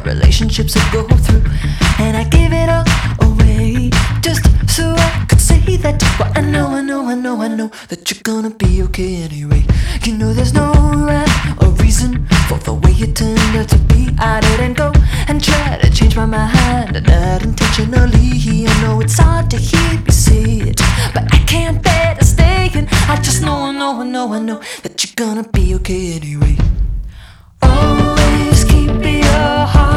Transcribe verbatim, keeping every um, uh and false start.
relationships I go through, and I give it all away just so I could say that. Well, I know, I know, I know, I know that you're gonna be okay anyway. You know there's no rhyme or reason for the way you turned out to be. I didn't go and try to change my mind, not intentionally. I know it's hard to hear me say it, but I can't bear to stay. And I just know, I know, I know, I know that you're gonna be okay anyway. Always keep your heart